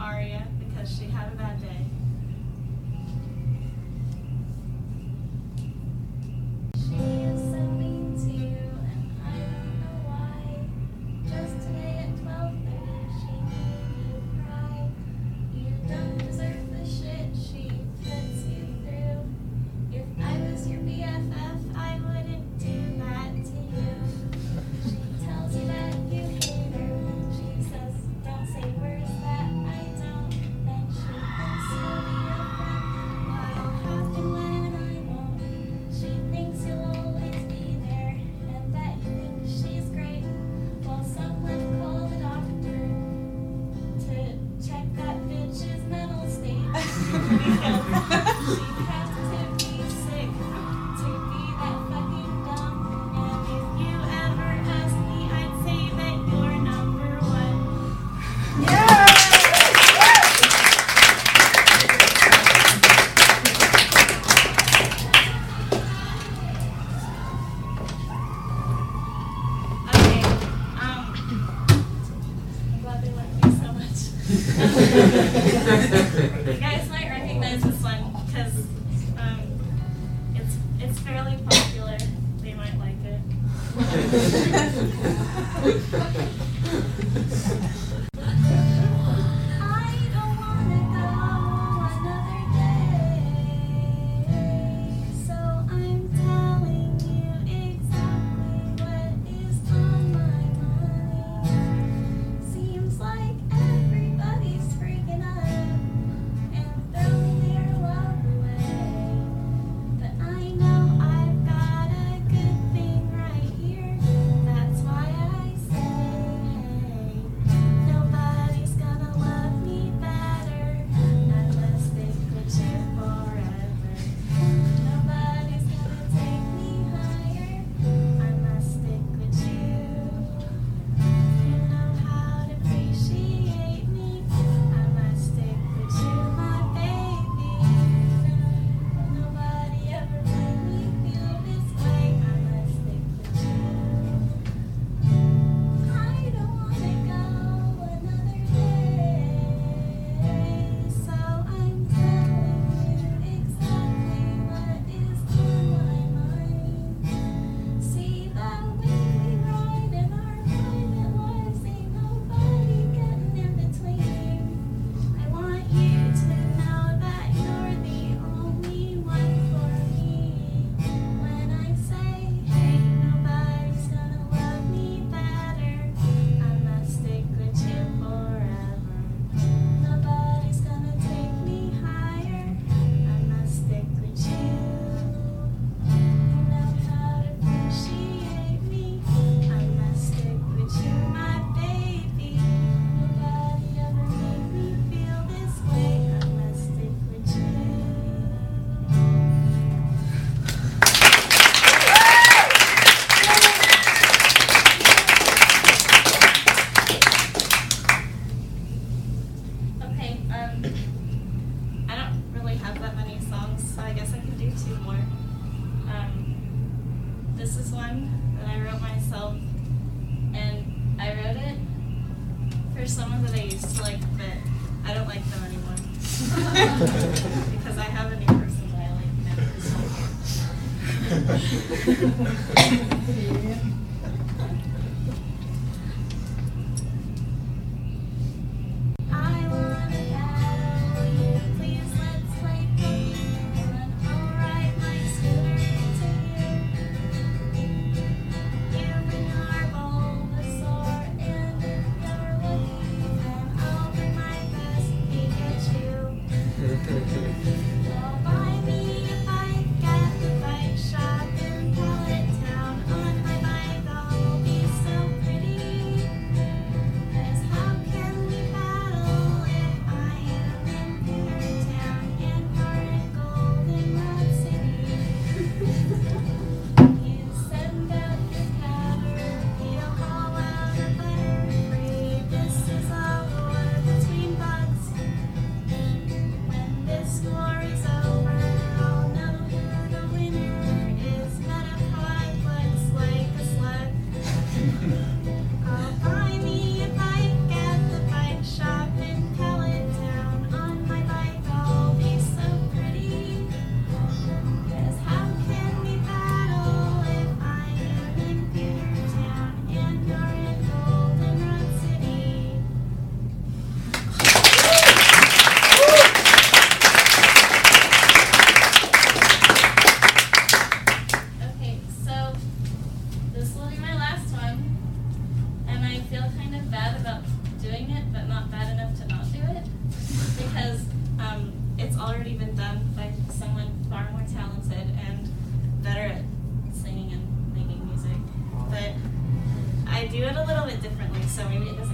aria because she had a bad day. She is so mean to you, and I don't know why. Just today at 12:30, she made you cry. You don't deserve the shit she puts you through. If I was your BFF, I wouldn't do that to you. She tells you that you hate her. She says, don't say words that I don't. Then she thinks you'll be your friend. What'll happen when I won't? She thinks you'll always be there, and that you think she's great. Well, someone call the doctor to check that bitch's mental state. Because she has to be sick to be that fucking dumb. And if you ever ask me, I'd say that you're number one. Okay, I'm glad they like me so much. You guys might recognize this one because it's fairly popular. They might like it. I don't wanna go another day, so I'm telling you exactly what is on my mind. Seems like everybody's freaking out and throwing their love away, but I know I've got a good thing right here. That's why I say, hey, nobody's gonna love me better. I must stick with you forever. Nobody's gonna take me higher. I must stick with you. You know how to appreciate me. I must stick with you, my baby. Nobody ever made me feel this way. I must stick with you. I don't wanna go another day, so I'm telling you exactly what is on my mind. See that when we ride in our private lives, ain't nobody getting in between. I want you to know that you're the only one for me. When I say, hey, nobody's gonna love me better, I must stick with you forever. Nobody's gonna take me higher, I must stick with you. You know how to appreciate me, I must stick with you, my baby. Nobody ever made me feel this way, I must stick with you. Okay, I don't really have that many songs, so I guess I can do two more. This is one that I wrote myself, and I wrote it for someone that I used to like, but I don't like them anymore. Because I have a new person that I like now. I wanna battle you, please let's play Pokemon. I'll ride my scooter to you. You bring our Bulbasaur, and if you're lucky, then I'll bring my best Pikachu. You'll buy me a bike at the bike shop in Pallet Town on my bike. So maybe it doesn't